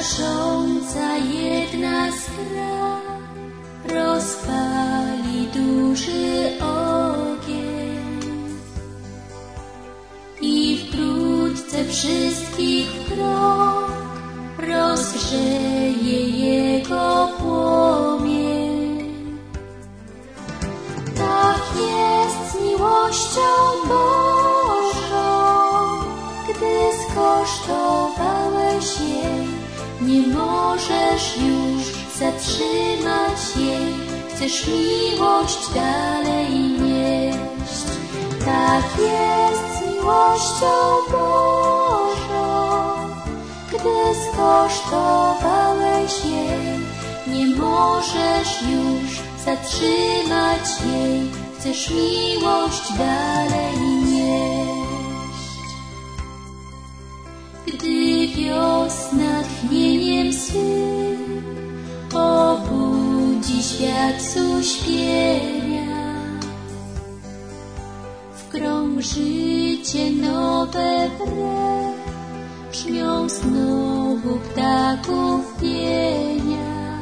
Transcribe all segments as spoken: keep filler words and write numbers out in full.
Gasząca jedna skra rozpali duży ogień i wkrótce wszystkich wrog rozgrzeje jego płomień. Tak jest z miłością Bożą, gdy skosztowałeś jej, nie możesz już zatrzymać jej, chcesz miłość dalej nieść. Tak jest z miłością Bożą, gdy skosztowałeś jej, nie możesz już zatrzymać jej, chcesz miłość dalej nieść. Gdy wiosna tchnieniem swym obudzi świat z uśpienia, w krąg życie nowe wre, brzmią znowu ptaków pienia.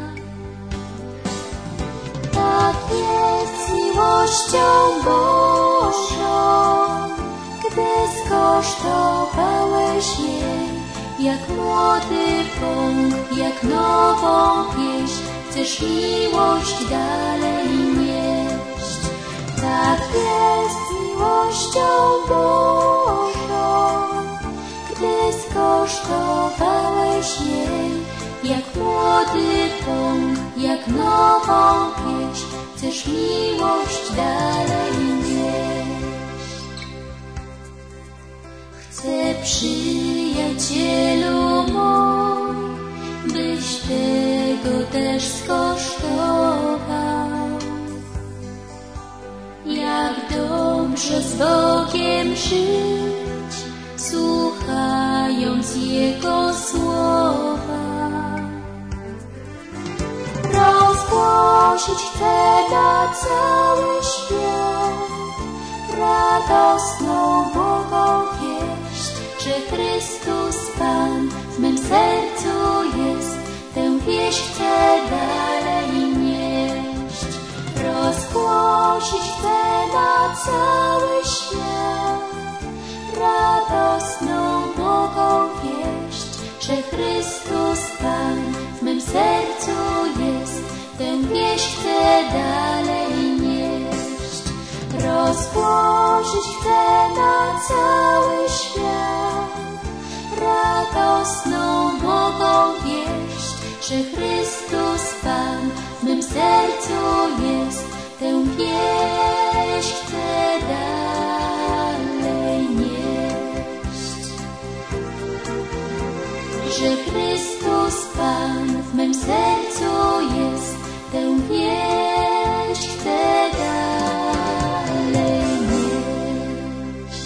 Tak jest z miłością Bożą, gdy skosztowałeś jej, jak młody pąk, jak nową pieśń, chcesz miłość dalej nieść. Tak jest z miłością Bożą, gdy skosztowałeś jej, jak młody pąk, jak nową pieśń, chcesz miłość dalej nieść. Chcę, przyjacielu mój, byś tego też skosztował. Jak dobrze z Bogiem żyć, słuchając Jego słowa. Rozgłosić chcę na cały świat radosną, błogą wieść, że Chrystus Pan w mym sercu jest, tę wieść chcę dalej nieść. Rozgłosić chcę na cały świat radosną, błogą wieść, że Chrystus Pan w mym sercu jest, tę wieść chcę dalej nieść. Rozgłosić chcę na cały świat radosną, błogą wieść, że Chrystus Pan w mym sercu jest, tę wieść chcę dalej nieść. Że Chrystus Pan w mym sercu jest, tę wieść chcę dalej nieść.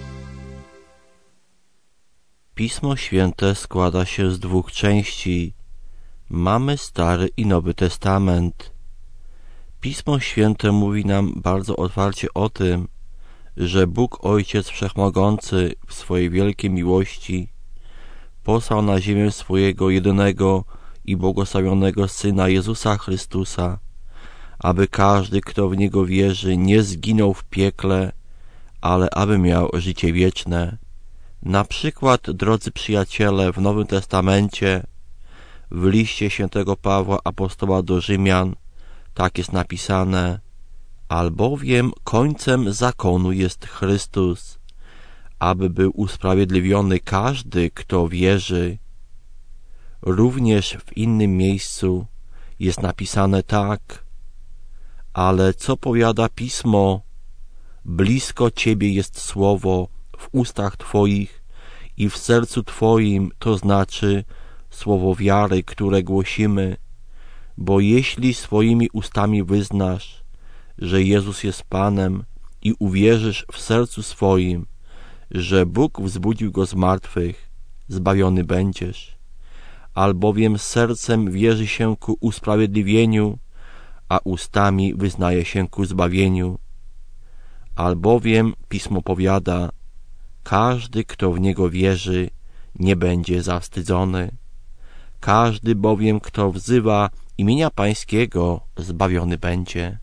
Pismo Święte składa się z dwóch części. Mamy Stary i Nowy Testament. Pismo Święte mówi nam bardzo otwarcie o tym, że Bóg Ojciec Wszechmogący w swojej wielkiej miłości posłał na ziemię swojego jedynego i błogosławionego Syna Jezusa Chrystusa, aby każdy, kto w Niego wierzy, nie zginął w piekle, ale aby miał życie wieczne. Na przykład, drodzy przyjaciele, w Nowym Testamencie, w liście świętego Pawła apostoła do Rzymian, tak jest napisane: albowiem końcem zakonu jest Chrystus, aby był usprawiedliwiony każdy, kto wierzy. Również w innym miejscu jest napisane tak: ale co powiada Pismo? Blisko Ciebie jest słowo w ustach Twoich i w sercu Twoim, to znaczy słowo wiary, które głosimy. Bo jeśli swoimi ustami wyznasz, że Jezus jest Panem i uwierzysz w sercu swoim, że Bóg wzbudził Go z martwych, zbawiony będziesz. Albowiem sercem wierzy się ku usprawiedliwieniu, a ustami wyznaje się ku zbawieniu. Albowiem Pismo powiada: każdy, kto w Niego wierzy, nie będzie zawstydzony. Każdy bowiem, kto wzywa imienia Pańskiego, zbawiony będzie.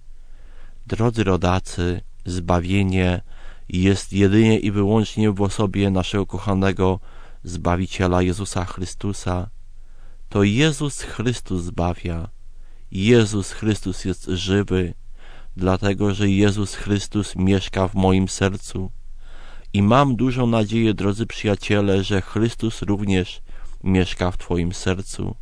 Drodzy rodacy, zbawienie jest jedynie i wyłącznie w osobie naszego kochanego Zbawiciela Jezusa Chrystusa. To Jezus Chrystus zbawia. Jezus Chrystus jest żywy, dlatego że Jezus Chrystus mieszka w moim sercu. I mam dużą nadzieję, drodzy przyjaciele, że Chrystus również mieszka w Twoim sercu.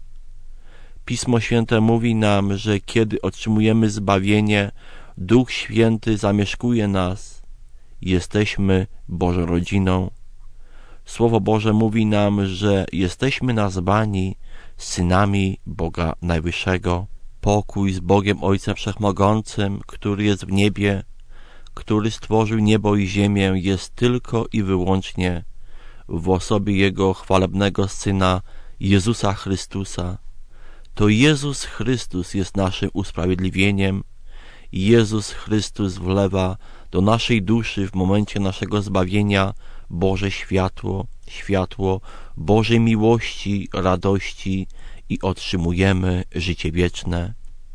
Pismo Święte mówi nam, że kiedy otrzymujemy zbawienie, Duch Święty zamieszkuje nas. Jesteśmy Bożą rodziną. Słowo Boże mówi nam, że jesteśmy nazwani synami Boga Najwyższego. Pokój z Bogiem Ojcem Wszechmogącym, który jest w niebie, który stworzył niebo i ziemię, jest tylko i wyłącznie w osobie Jego chwalebnego Syna Jezusa Chrystusa. To Jezus Chrystus jest naszym usprawiedliwieniem. Jezus Chrystus wlewa do naszej duszy w momencie naszego zbawienia Boże światło, światło Bożej miłości, radości i otrzymujemy życie wieczne.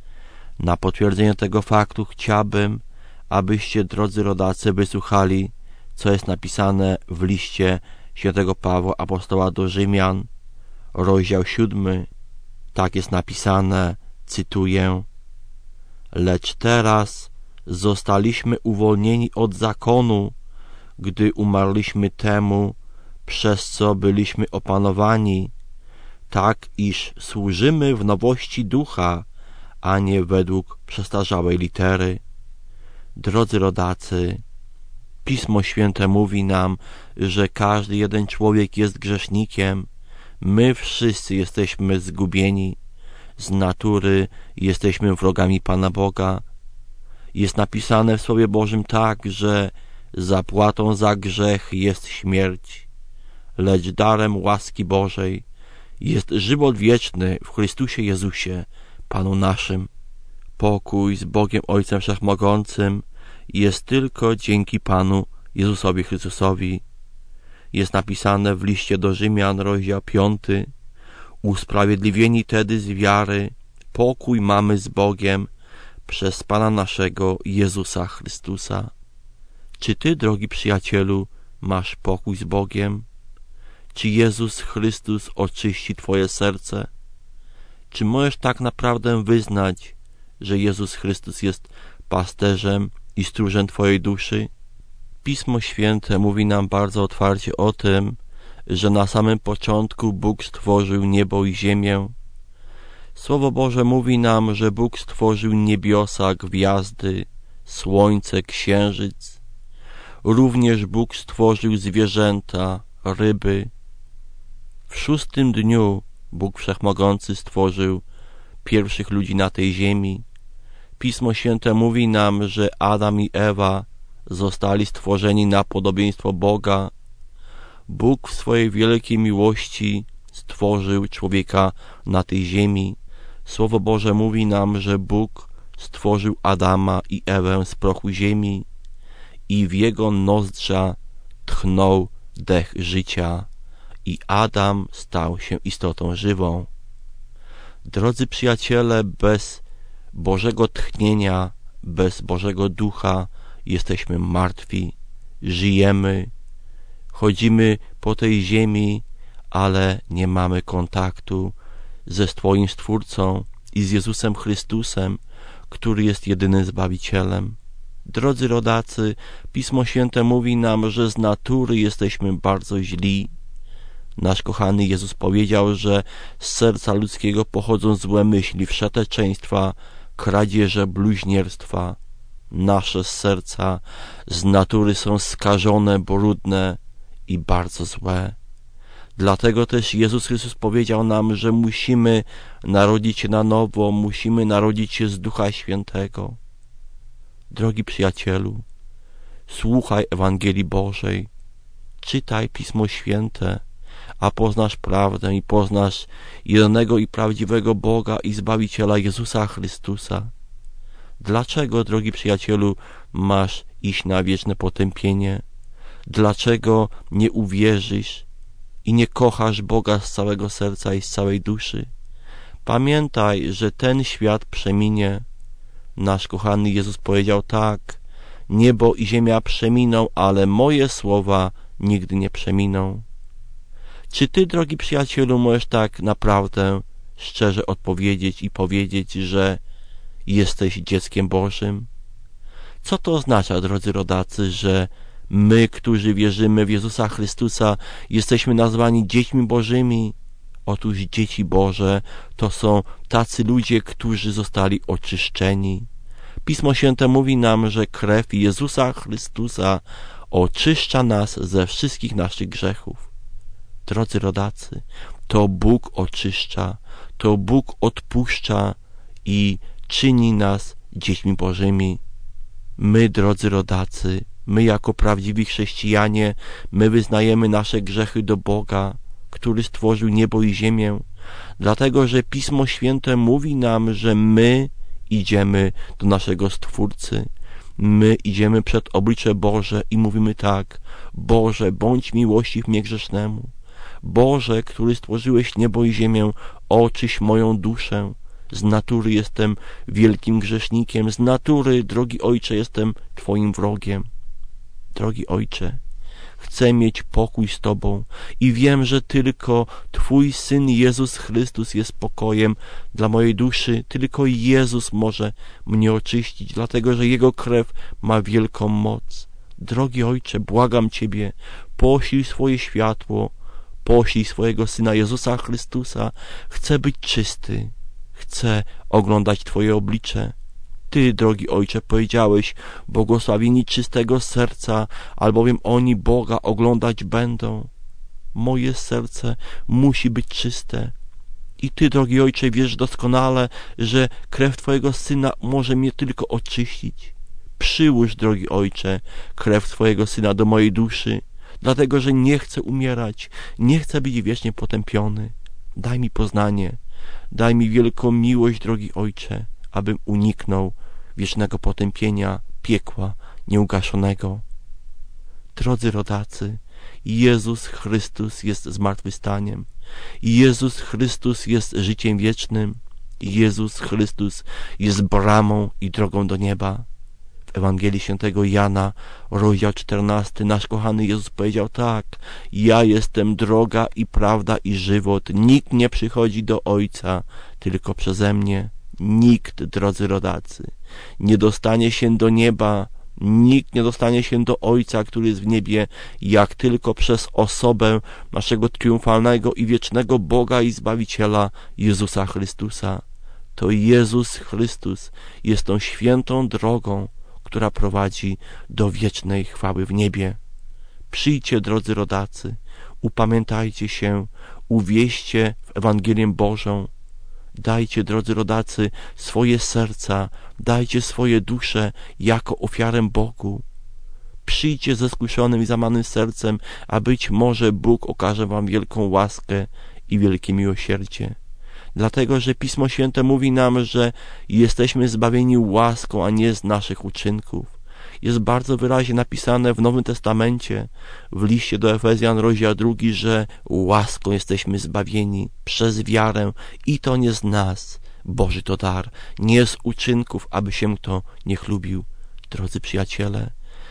Na potwierdzenie tego faktu chciałbym, abyście, drodzy rodacy, wysłuchali, co jest napisane w liście świętego Pawła apostoła do Rzymian, rozdział siódmy. Tak jest napisane, cytuję: Lecz teraz zostaliśmy uwolnieni od zakonu, gdy umarliśmy temu, przez co byliśmy opanowani, tak iż służymy w nowości ducha, a nie według przestarzałej litery. Drodzy rodacy, Pismo Święte mówi nam, że każdy jeden człowiek jest grzesznikiem. My wszyscy jesteśmy zgubieni. Z natury jesteśmy wrogami Pana Boga. Jest napisane w Słowie Bożym tak, że zapłatą za grzech jest śmierć, lecz darem łaski Bożej jest żywot wieczny w Chrystusie Jezusie, Panu naszym. Pokój z Bogiem Ojcem Wszechmogącym jest tylko dzięki Panu Jezusowi Chrystusowi. Jest napisane w liście do Rzymian, rozdział piąty. Usprawiedliwieni tedy z wiary, pokój mamy z Bogiem przez Pana naszego Jezusa Chrystusa. Czy Ty, drogi przyjacielu, masz pokój z Bogiem? Czy Jezus Chrystus oczyści Twoje serce? Czy możesz tak naprawdę wyznać, że Jezus Chrystus jest pasterzem i stróżem Twojej duszy? Pismo Święte mówi nam bardzo otwarcie o tym, że na samym początku Bóg stworzył niebo i ziemię. Słowo Boże mówi nam, że Bóg stworzył niebiosa, gwiazdy, słońce, księżyc. Również Bóg stworzył zwierzęta, ryby. W szóstym dniu Bóg Wszechmogący stworzył pierwszych ludzi na tej ziemi. Pismo Święte mówi nam, że Adam i Ewa zostali stworzeni na podobieństwo Boga. Bóg w swojej wielkiej miłości stworzył człowieka na tej ziemi. Słowo Boże mówi nam, że Bóg stworzył Adama i Ewę z prochu ziemi i w jego nozdrza tchnął dech życia i Adam stał się istotą żywą. Drodzy przyjaciele, bez Bożego tchnienia, bez Bożego Ducha jesteśmy martwi, żyjemy, chodzimy po tej ziemi, ale nie mamy kontaktu ze swoim Stwórcą i z Jezusem Chrystusem, który jest jedynym Zbawicielem. Drodzy rodacy, Pismo Święte mówi nam, że z natury jesteśmy bardzo źli. Nasz kochany Jezus powiedział, że z serca ludzkiego pochodzą złe myśli, wszeteczeństwa, kradzieże, bluźnierstwa. Nasze serca z natury są skażone, brudne i bardzo złe. Dlatego też Jezus Chrystus powiedział nam, że musimy narodzić się na nowo, musimy narodzić się z Ducha Świętego. Drogi przyjacielu, słuchaj Ewangelii Bożej, czytaj Pismo Święte, a poznasz prawdę i poznasz jedynego i prawdziwego Boga i Zbawiciela Jezusa Chrystusa. Dlaczego, drogi przyjacielu, masz iść na wieczne potępienie? Dlaczego nie uwierzysz i nie kochasz Boga z całego serca i z całej duszy, pamiętaj, że ten świat przeminie. Nasz kochany Jezus powiedział tak: niebo i ziemia przeminą, ale moje słowa nigdy nie przeminą. Czy ty, drogi przyjacielu, możesz tak naprawdę szczerze odpowiedzieć i powiedzieć, że jesteś dzieckiem Bożym? Co to oznacza, drodzy rodacy, że my, którzy wierzymy w Jezusa Chrystusa, jesteśmy nazwani dziećmi Bożymi? Otóż dzieci Boże to są tacy ludzie, którzy zostali oczyszczeni. Pismo Święte mówi nam, że krew Jezusa Chrystusa oczyszcza nas ze wszystkich naszych grzechów. Drodzy rodacy, to Bóg oczyszcza, to Bóg odpuszcza i czyni nas dziećmi Bożymi. My, drodzy rodacy, my jako prawdziwi chrześcijanie, my wyznajemy nasze grzechy do Boga, który stworzył niebo i ziemię, dlatego że Pismo Święte mówi nam, że my idziemy do naszego Stwórcy, my idziemy przed oblicze Boże i mówimy tak: Boże, bądź miłościw mnie grzesznemu. Boże, który stworzyłeś niebo i ziemię, oczyść moją duszę. Z natury jestem wielkim grzesznikiem, z natury, drogi Ojcze, jestem Twoim wrogiem. Drogi Ojcze, chcę mieć pokój z Tobą i wiem, że tylko Twój Syn Jezus Chrystus jest pokojem dla mojej duszy. Tylko Jezus może mnie oczyścić, dlatego że Jego krew ma wielką moc. Drogi Ojcze, błagam Ciebie, poślij swoje światło, poślij swojego Syna Jezusa Chrystusa. Chcę być czysty, chcę oglądać Twoje oblicze. Ty, drogi Ojcze, powiedziałeś: błogosławieni czystego serca, albowiem oni Boga oglądać będą. Moje serce musi być czyste. I Ty, drogi Ojcze, wiesz doskonale, że krew Twojego Syna może mnie tylko oczyścić. Przyłóż, drogi Ojcze, krew Twojego Syna do mojej duszy, dlatego że nie chcę umierać, nie chcę być wiecznie potępiony. Daj mi poznanie, daj mi wielką miłość, drogi Ojcze, abym uniknął wiecznego potępienia, piekła nieugaszonego. Drodzy rodacy, Jezus Chrystus jest zmartwychwstaniem. Jezus Chrystus jest życiem wiecznym. Jezus Chrystus jest bramą i drogą do nieba. W Ewangelii Świętego Jana, rozdział czternasty, nasz kochany Jezus powiedział tak: ja jestem droga i prawda i żywot. Nikt nie przychodzi do Ojca tylko przeze mnie. Nikt, drodzy rodacy, nie dostanie się do nieba, nikt nie dostanie się do Ojca, który jest w niebie, jak tylko przez osobę naszego triumfalnego i wiecznego Boga i Zbawiciela Jezusa Chrystusa. To Jezus Chrystus jest tą świętą drogą, która prowadzi do wiecznej chwały w niebie. Przyjdźcie, drodzy rodacy, upamiętajcie się, uwierzcie w Ewangelię Bożą. Dajcie, drodzy rodacy, swoje serca, dajcie swoje dusze jako ofiarę Bogu. Przyjdźcie ze skruszonym i zamanym sercem, a być może Bóg okaże wam wielką łaskę i wielkie miłosierdzie. Dlatego, że Pismo Święte mówi nam, że jesteśmy zbawieni łaską, a nie z naszych uczynków. Jest bardzo wyraźnie napisane w Nowym Testamencie, w liście do Efezjan, rozdział drugi, że łaską jesteśmy zbawieni przez wiarę i to nie z nas. Boży to dar, nie z uczynków, aby się kto nie chlubił. Drodzy przyjaciele,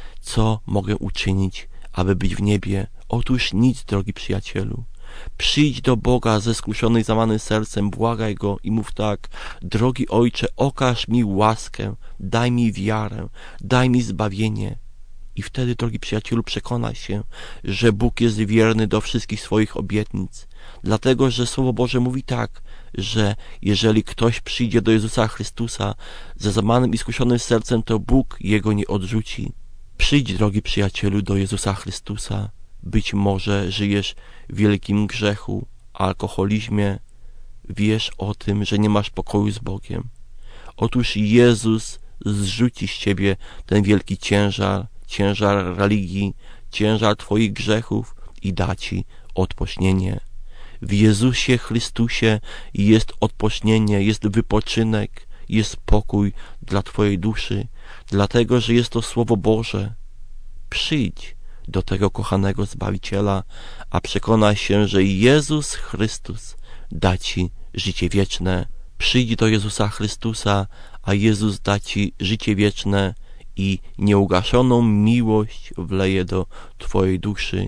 co mogę uczynić, aby być w niebie? Otóż nic, drogi przyjacielu. Przyjdź do Boga ze skruszonym i złamanym sercem, błagaj Go i mów tak: drogi Ojcze, okaż mi łaskę, daj mi wiarę, daj mi zbawienie. I wtedy, drogi przyjacielu, przekonaj się, że Bóg jest wierny do wszystkich swoich obietnic. Dlatego, że Słowo Boże mówi tak, że jeżeli ktoś przyjdzie do Jezusa Chrystusa ze złamanym i skruszonym sercem, to Bóg jego nie odrzuci. Przyjdź, drogi przyjacielu, do Jezusa Chrystusa. Być może żyjesz w wielkim grzechu, alkoholizmie. Wiesz o tym, że nie masz pokoju z Bogiem. Otóż Jezus zrzuci z ciebie ten wielki ciężar, ciężar religii, ciężar twoich grzechów i da ci odpocznienie. W Jezusie Chrystusie jest odpocznienie, jest wypoczynek, jest pokój dla twojej duszy, dlatego, że jest to Słowo Boże. Przyjdź do tego kochanego Zbawiciela, a przekonaj się, że Jezus Chrystus da ci życie wieczne. Przyjdź do Jezusa Chrystusa, a Jezus da ci życie wieczne i nieugaszoną miłość wleje do twojej duszy.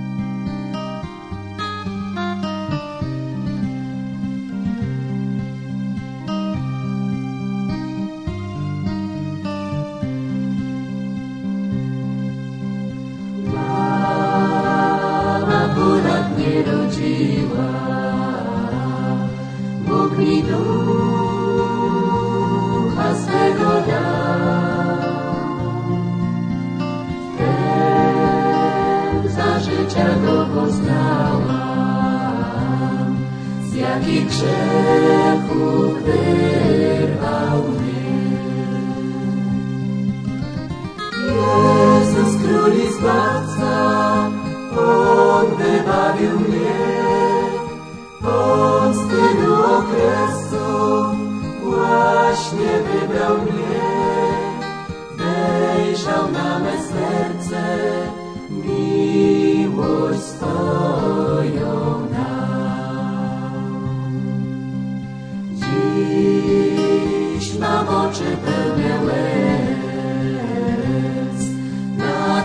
Akurat nie rodziła, Bóg mi ducha swego dał. Wtem za życia go poznałam, z jakich grzechów wyrwał mnie. Jezus Król i Zbawca, On wybawił mnie od tylu okresów, właśnie wybrał mnie, wejrzał na me serce, miłość swoją dał. Dziś mam oczy pełne łez, na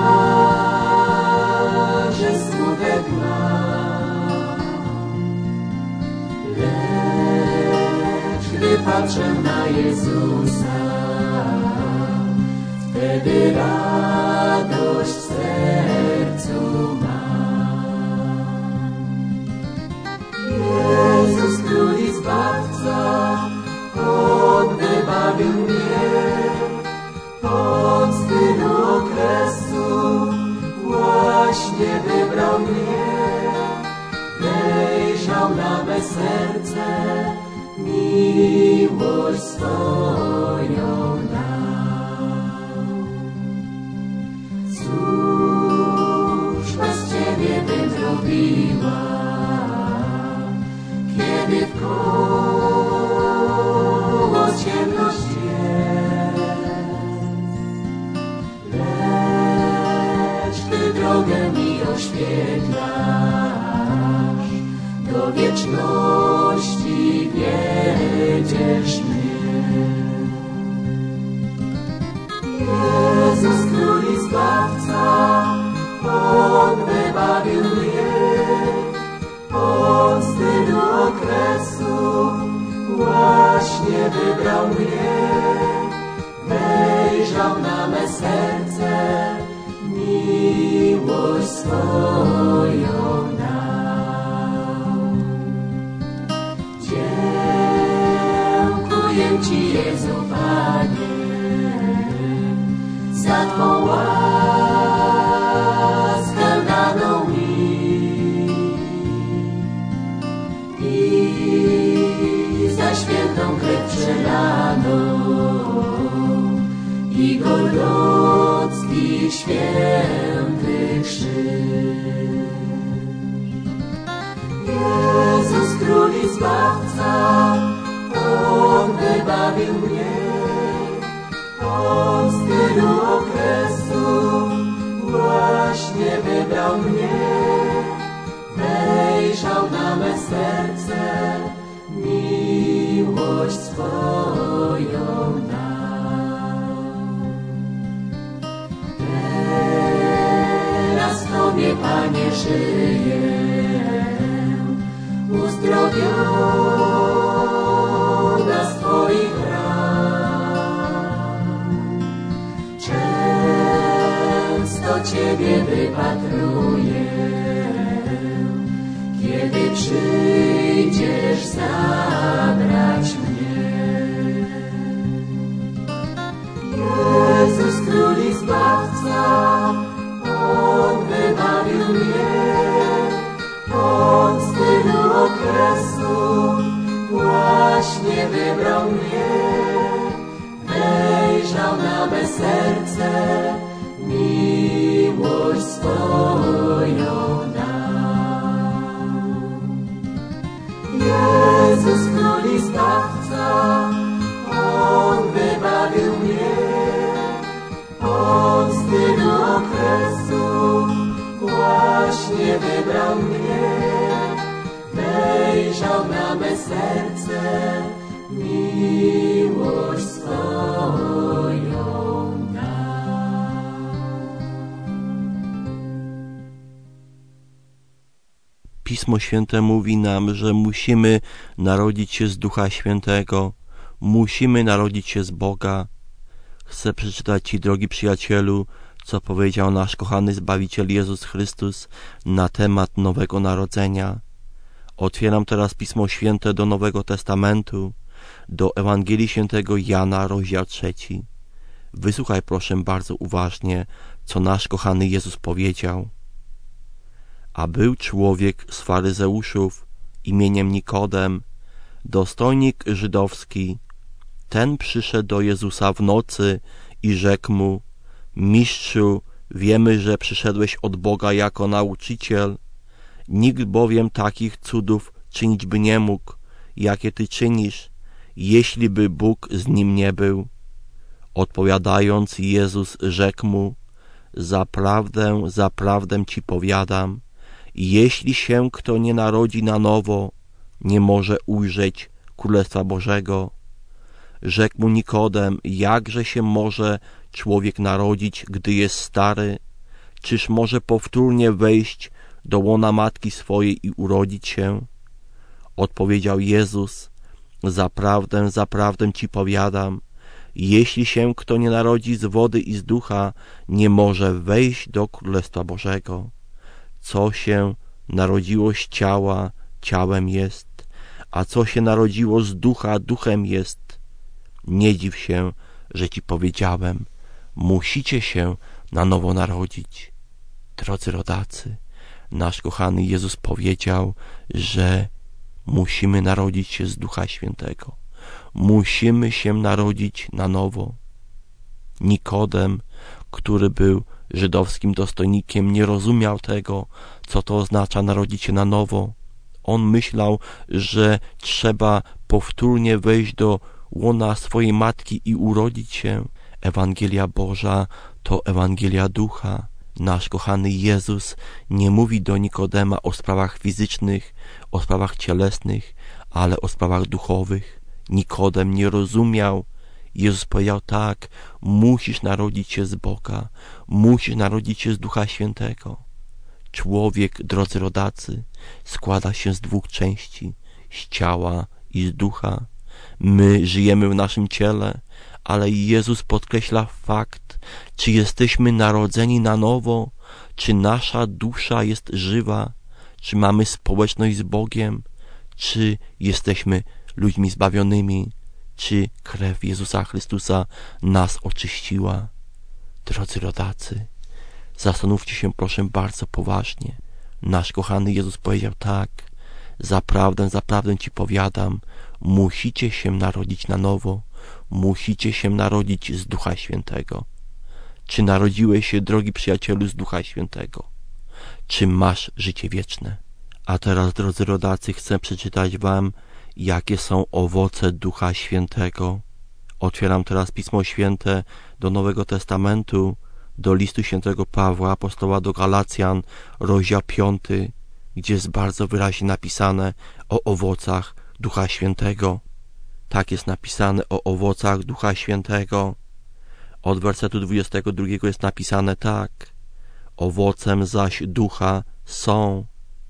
twarzy smutek mam, lecz gdy patrzę na Jezusa, wtedy radość w sercu mam. Jezus Król i Zbawca, On wybawił mnie od tylu okresów, właśnie wybrał mnie, wejrzał na me serce, miłość swoją dał. Cóż bez Ciebie bym zrobiła, kiedy wkoło ciemność drogę mi oświetlasz, do wieczności wiedziesz mnie. Jezus Król i Zbawca, On wybawił mnie od tylu okresów, właśnie wybrał mnie, wejrzał na me serce, miłość swoją dał. Dziękuję Ci, Jezu, Panie, za Twą łaskę daną mi i za świętą krew przelaną i golgotski święty krzyż. Jezus Król i Zbawca, On wybawił mnie od tylu okresów, właśnie wybrał mnie, wejrzał na me serce, miłość swoją dał. Teraz w Tobie, Panie, żyję, uzdrowiona z Twoich ran. Często Ciebie wypatruję, kiedy przyjdziesz zabrać mnie. Jezus Król i Zbawca, On wybawił mnie od tylu okresów, właśnie wybrał mnie, wejrzał na me serce, miłość swoją dał. Jezus Król i Zbawca, On wybawił mnie od tylu okresów, właśnie wybrał mnie, wejrzał na me serce, miłość swoją dał. Pismo Święte mówi nam, że musimy narodzić się z Ducha Świętego, musimy narodzić się z Boga. Chcę przeczytać Ci, drogi przyjacielu, co powiedział nasz kochany Zbawiciel Jezus Chrystus na temat Nowego Narodzenia. Otwieram teraz Pismo Święte do Nowego Testamentu, do Ewangelii Świętego Jana, rozdział trzeci. Wysłuchaj proszę bardzo uważnie, co nasz kochany Jezus powiedział. A był człowiek z faryzeuszów imieniem Nikodem, dostojnik żydowski. Ten przyszedł do Jezusa w nocy i rzekł mu: Mistrzu, wiemy, że przyszedłeś od Boga jako nauczyciel. Nikt bowiem takich cudów czynić by nie mógł, jakie Ty czynisz, jeśli by Bóg z nim nie był. Odpowiadając, Jezus rzekł mu: Zaprawdę, zaprawdę Ci powiadam, jeśli się kto nie narodzi na nowo, nie może ujrzeć Królestwa Bożego. Rzekł mu Nikodem: jakże się może człowiek narodzić, gdy jest stary? Czyż może powtórnie wejść do łona matki swojej i urodzić się? Odpowiedział Jezus: Zaprawdę, zaprawdę Ci powiadam, jeśli się kto nie narodzi z wody i z ducha, nie może wejść do Królestwa Bożego. Co się narodziło z ciała, ciałem jest, a co się narodziło z ducha, duchem jest. Nie dziw się, że Ci powiedziałem, musicie się na nowo narodzić. Drodzy rodacy, nasz kochany Jezus powiedział, że musimy narodzić się z Ducha Świętego. Musimy się narodzić na nowo. Nikodem, który był żydowskim dostojnikiem, nie rozumiał tego, co to oznacza narodzić się na nowo. On myślał, że trzeba powtórnie wejść do łona swojej matki i urodzić się. Ewangelia Boża to Ewangelia Ducha. Nasz kochany Jezus nie mówi do Nikodema o sprawach fizycznych, o sprawach cielesnych, ale o sprawach duchowych. Nikodem nie rozumiał. Jezus powiedział tak: musisz narodzić się z Boga, musisz narodzić się z Ducha Świętego. Człowiek, drodzy rodacy, składa się z dwóch części, z ciała i z ducha. My żyjemy w naszym ciele, ale Jezus podkreśla fakt, czy jesteśmy narodzeni na nowo, czy nasza dusza jest żywa, czy mamy społeczność z Bogiem, czy jesteśmy ludźmi zbawionymi, czy krew Jezusa Chrystusa nas oczyściła. Drodzy rodacy, zastanówcie się proszę bardzo poważnie. Nasz kochany Jezus powiedział tak: zaprawdę, zaprawdę Ci powiadam, musicie się narodzić na nowo, musicie się narodzić z Ducha Świętego. Czy narodziłeś się, drogi przyjacielu, z Ducha Świętego? Czy masz życie wieczne? A teraz, drodzy rodacy, chcę przeczytać wam, jakie są owoce Ducha Świętego. Otwieram teraz Pismo Święte do Nowego Testamentu, do listu świętego Pawła, apostoła do Galacjan, rozdział piąty, gdzie jest bardzo wyraźnie napisane o owocach Ducha Świętego. Tak jest napisane o owocach Ducha Świętego. Od wersetu dwudziestego drugiego jest napisane tak: owocem zaś Ducha są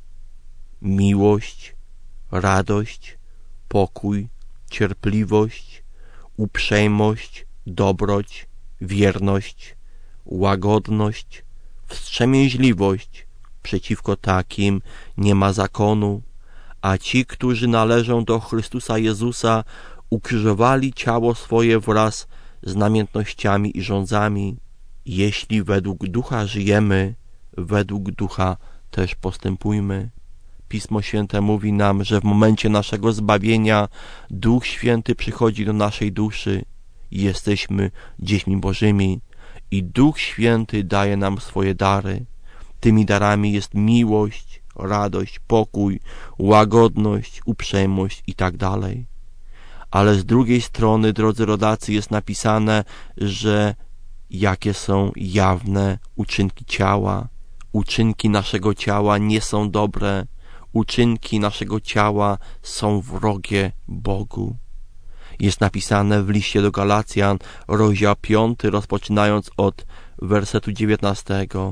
miłość, radość, pokój, cierpliwość, uprzejmość, dobroć, wierność, łagodność, wstrzemięźliwość. Przeciwko takim nie ma zakonu. A ci, którzy należą do Chrystusa Jezusa, ukrzyżowali ciało swoje wraz z namiętnościami i żądzami. Jeśli według Ducha żyjemy, według Ducha też postępujmy. Pismo Święte mówi nam, że w momencie naszego zbawienia Duch Święty przychodzi do naszej duszy i jesteśmy dziećmi Bożymi i Duch Święty daje nam swoje dary. Tymi darami jest miłość, radość, pokój, łagodność, uprzejmość i tak dalej. Ale z drugiej strony, drodzy rodacy, jest napisane, że jakie są jawne uczynki ciała, uczynki naszego ciała nie są dobre, uczynki naszego ciała są wrogie Bogu. Jest napisane w liście do Galacjan, rozdział piąty, rozpoczynając od wersetu dziewiętnastego.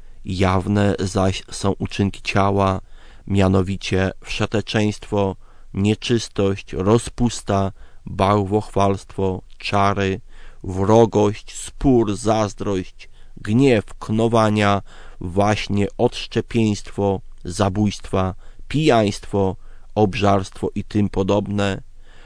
Jawne zaś są uczynki ciała, mianowicie wszeteczeństwo, nieczystość, rozpusta, bałwochwalstwo, czary, wrogość, spór, zazdrość, gniew, knowania, właśnie odszczepieństwo, zabójstwa, pijaństwo, obżarstwo i tym podobne.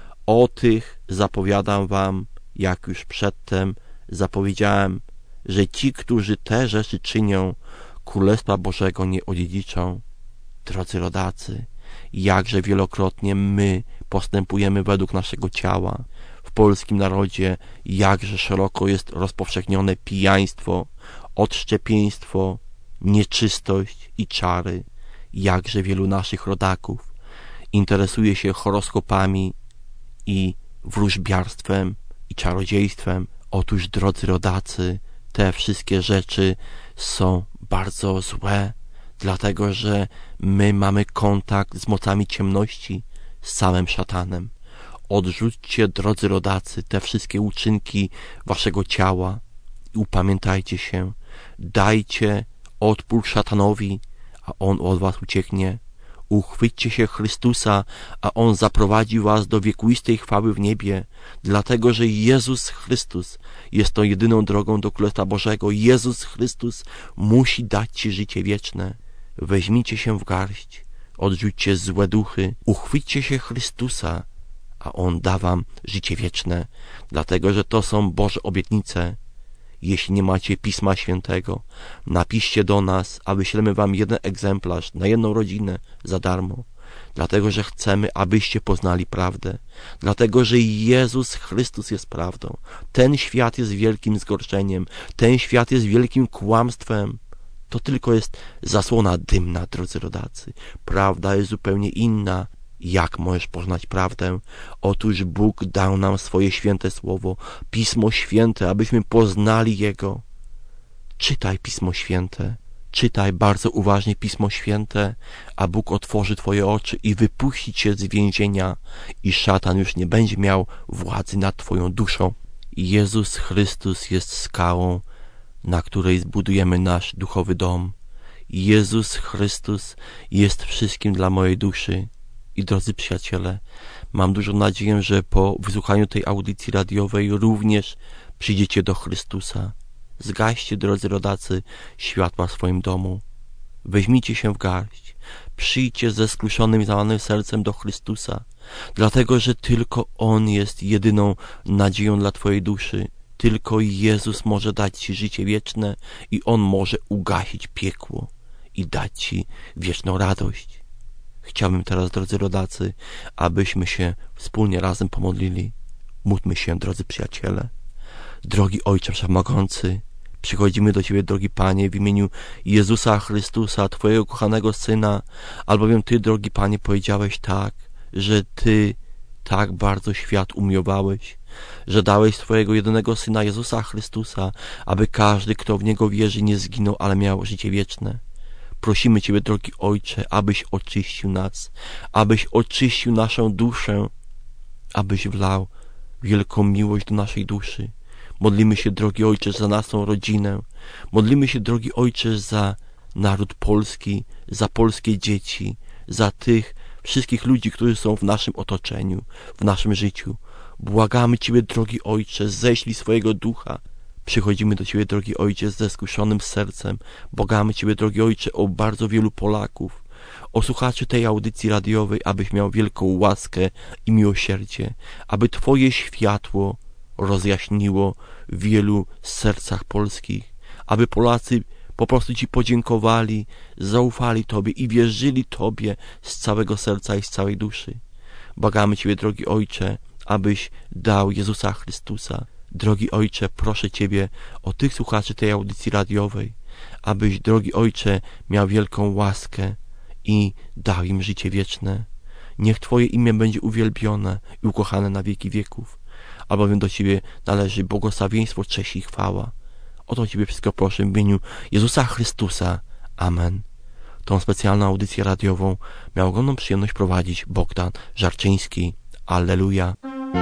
O tych zapowiadam wam, jak już przedtem zapowiedziałem, że ci, którzy te rzeczy czynią, Królestwa Bożego nie odziedziczą. Drodzy rodacy, jakże wielokrotnie my postępujemy według naszego ciała. W polskim narodzie jakże szeroko jest rozpowszechnione pijaństwo, odszczepieństwo, nieczystość i czary. Jakże wielu naszych rodaków interesuje się horoskopami i wróżbiarstwem i czarodziejstwem. Otóż, drodzy rodacy, te wszystkie rzeczy są bardzo złe, dlatego że my mamy kontakt z mocami ciemności, z samym szatanem. Odrzućcie, drodzy rodacy, te wszystkie uczynki waszego ciała i upamiętajcie się. Dajcie odpór szatanowi, a on od was ucieknie. Uchwyćcie się Chrystusa, a On zaprowadzi was do wiekuistej chwały w niebie, dlatego że Jezus Chrystus jest tą jedyną drogą do Królestwa Bożego. Jezus Chrystus musi dać ci życie wieczne. Weźmijcie się w garść, odrzućcie złe duchy, uchwyćcie się Chrystusa, a On da wam życie wieczne, dlatego że to są Boże obietnice. Jeśli nie macie Pisma Świętego, napiszcie do nas, a wyślemy wam jeden egzemplarz na jedną rodzinę za darmo. Dlatego, że chcemy, abyście poznali prawdę. Dlatego, że Jezus Chrystus jest prawdą. Ten świat jest wielkim zgorszeniem. Ten świat jest wielkim kłamstwem. To tylko jest zasłona dymna, drodzy rodacy. Prawda jest zupełnie inna. Jak możesz poznać prawdę? Otóż Bóg dał nam swoje święte słowo, Pismo Święte, abyśmy poznali Jego. Czytaj Pismo Święte, czytaj bardzo uważnie Pismo Święte, a Bóg otworzy twoje oczy i wypuści cię z więzienia i szatan już nie będzie miał władzy nad twoją duszą. Jezus Chrystus jest skałą, na której zbudujemy nasz duchowy dom. Jezus Chrystus jest wszystkim dla mojej duszy. I drodzy przyjaciele, mam dużą nadzieję, że po wysłuchaniu tej audycji radiowej również przyjdziecie do Chrystusa. Zgaście, drodzy rodacy, światła w swoim domu. Weźmijcie się w garść. Przyjdźcie ze skruszonym i załamanym sercem do Chrystusa, dlatego że tylko On jest jedyną nadzieją dla twojej duszy. Tylko Jezus może dać ci życie wieczne i On może ugasić piekło i dać ci wieczną radość. Chciałbym teraz, drodzy rodacy, abyśmy się wspólnie razem pomodlili. Módlmy się, drodzy przyjaciele. Drogi Ojcze Wszechmogący, przychodzimy do Ciebie, drogi Panie, w imieniu Jezusa Chrystusa, Twojego kochanego Syna, albowiem Ty, drogi Panie, powiedziałeś tak, że Ty tak bardzo świat umiłowałeś, że dałeś swojego jedynego Syna Jezusa Chrystusa, aby każdy, kto w Niego wierzy, nie zginął, ale miał życie wieczne. Prosimy Ciebie, drogi Ojcze, abyś oczyścił nas, abyś oczyścił naszą duszę, abyś wlał wielką miłość do naszej duszy. Modlimy się, drogi Ojcze, za naszą rodzinę. Modlimy się, drogi Ojcze, za naród polski, za polskie dzieci, za tych wszystkich ludzi, którzy są w naszym otoczeniu, w naszym życiu. Błagamy Ciebie, drogi Ojcze, ześlij swojego ducha. Przychodzimy do Ciebie, drogi Ojcze, ze skruszonym sercem. Błagamy Ciebie, drogi Ojcze, o bardzo wielu Polaków, o słuchaczy tej audycji radiowej, abyś miał wielką łaskę i miłosierdzie, aby Twoje światło rozjaśniło w wielu sercach polskich, aby Polacy po prostu Ci podziękowali, zaufali Tobie i wierzyli Tobie z całego serca i z całej duszy. Błagamy Ciebie, drogi Ojcze, abyś dał Jezusa Chrystusa. Drogi Ojcze, proszę Ciebie o tych słuchaczy tej audycji radiowej, abyś, drogi Ojcze, miał wielką łaskę i dał im życie wieczne. Niech Twoje imię będzie uwielbione i ukochane na wieki wieków, albowiem do Ciebie należy błogosławieństwo, cześć i chwała. O to Ciebie wszystko proszę w imieniu Jezusa Chrystusa. Amen. Tą specjalną audycję radiową miał ogromną przyjemność prowadzić Bogdan Żarczyński. Alleluja.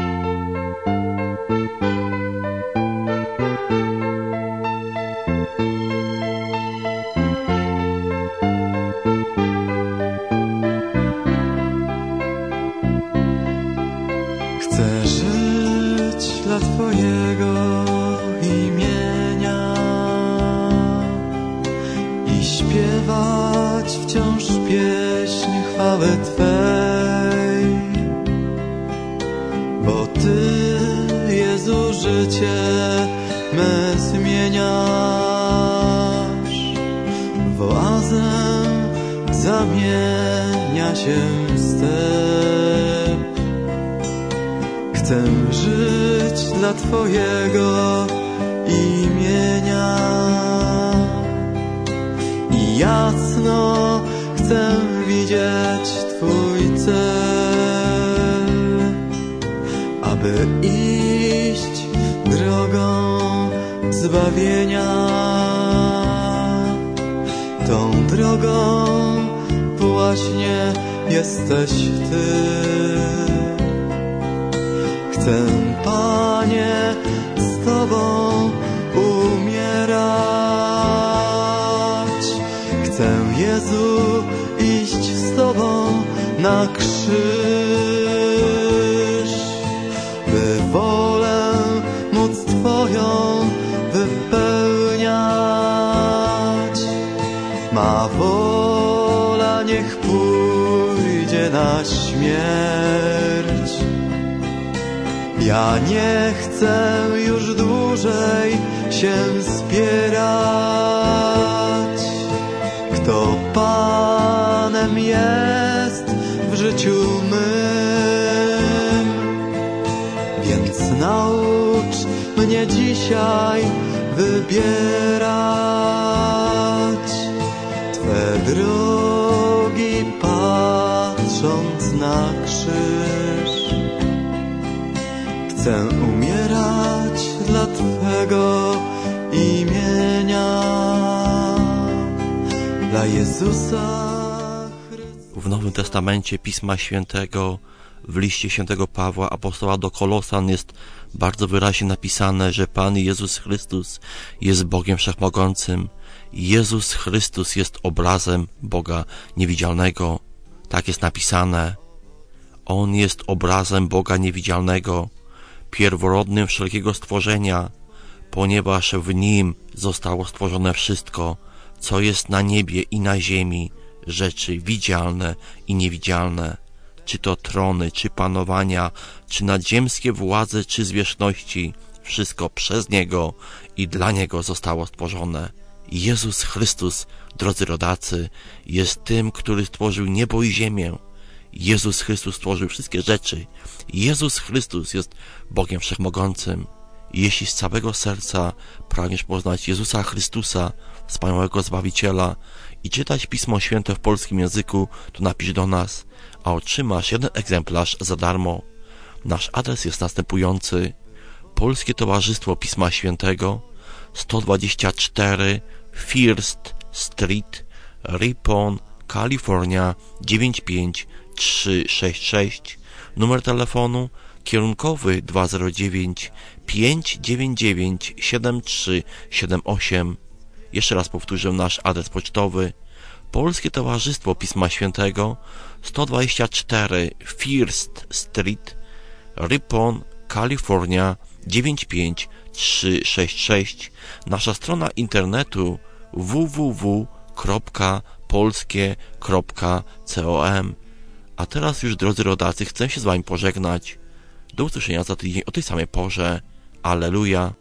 Chcę żyć dla Twojego imienia i śpiewać wciąż pieśń chwały Twej, bo Ty, Jezu, życie me zmieniasz, w oazę zamienia się step. Chcę żyć dla Twojego imienia i jasno chcę widzieć Twój cel, aby iść drogą zbawienia. Tą drogą właśnie jesteś Ty. Chcę, Panie, z Tobą umierać. Chcę, Jezu, iść z Tobą na krzyż, by wolę móc Twoją wypełniać. Ma wola niech pójdzie na śmierć. Ja nie chcę już dłużej się spierać. Kto Panem jest w życiu mym, więc naucz mnie dzisiaj wybierać Twe drogi, patrząc na krzyż. Chcę umierać dla Twego imienia, dla Jezusa Chrystusa. W Nowym Testamencie Pisma Świętego, w liście świętego Pawła, apostoła do Kolosan, jest bardzo wyraźnie napisane, że Pan Jezus Chrystus jest Bogiem Wszechmogącym. Jezus Chrystus jest obrazem Boga niewidzialnego. Tak jest napisane. On jest obrazem Boga niewidzialnego, pierworodnym wszelkiego stworzenia, ponieważ w Nim zostało stworzone wszystko, co jest na niebie i na ziemi, rzeczy widzialne i niewidzialne, czy to trony, czy panowania, czy nadziemskie władze, czy zwierzchności, wszystko przez Niego i dla Niego zostało stworzone. Jezus Chrystus, drodzy rodacy, jest tym, który stworzył niebo i ziemię. Jezus Chrystus stworzył wszystkie rzeczy. Jezus Chrystus jest Bogiem Wszechmogącym. Jeśli z całego serca pragniesz poznać Jezusa Chrystusa, wspaniałego Zbawiciela, i czytać Pismo Święte w polskim języku, to napisz do nas, a otrzymasz jeden egzemplarz za darmo. Nasz adres jest następujący: Polskie Towarzystwo Pisma Świętego, sto dwadzieścia cztery First Street, Ripon, Kalifornia dziewięć pięć trzy sześć sześć. Numer telefonu kierunkowy dwa zero dziewięć pięć dziewięć dziewięć siedem trzy siedem osiem. Jeszcze raz powtórzę nasz adres pocztowy: Polskie Towarzystwo Pisma Świętego, sto dwadzieścia cztery First Street, Ripon, Kalifornia dziewięć pięć trzy sześć sześć. Nasza strona internetu w w w kropka polskie kropka com. A teraz już, drodzy rodacy, chcę się z Wami pożegnać. Do usłyszenia za tydzień o tej samej porze. Alleluja.